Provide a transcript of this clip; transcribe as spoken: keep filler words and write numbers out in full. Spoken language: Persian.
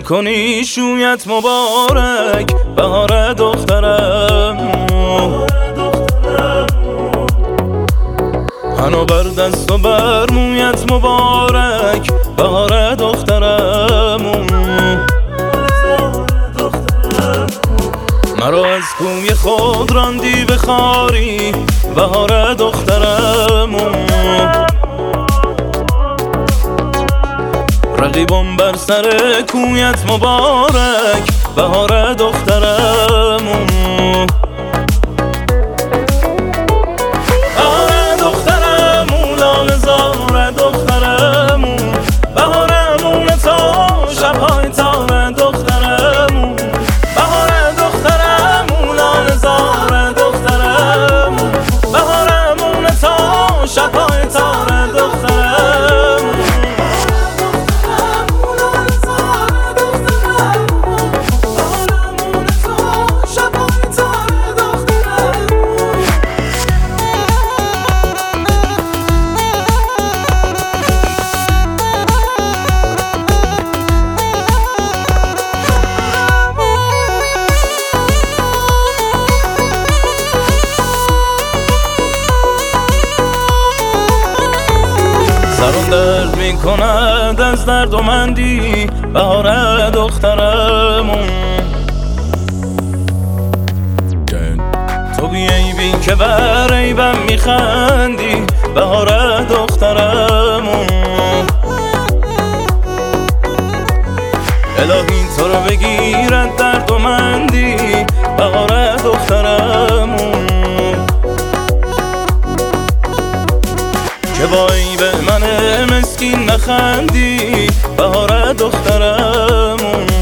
کنی شویت مبارک بهار دخترم. هنو بر دست و بر مویت مبارک بهار دخترم. مرا از کوی خود راندی به خاری بهار دخترم. رقیبم بر سر کویت مبارک بهار دخترم. بهار دخترم لاله زار دخترم. بهارمون تا شبهای تار دخترم. بهار دخترم لاله زار دخترم. بهارمون تا شبهای تار دخترم. سرم درد می کند از درد و مندی بهار دخترم. تو بیایی بی که بر عیبم می خندی بهار دخترم. الهی تو رو بگیرد درد و مندی بهار دخترم. که بایی به من مسکین نخندی بهار دخترم.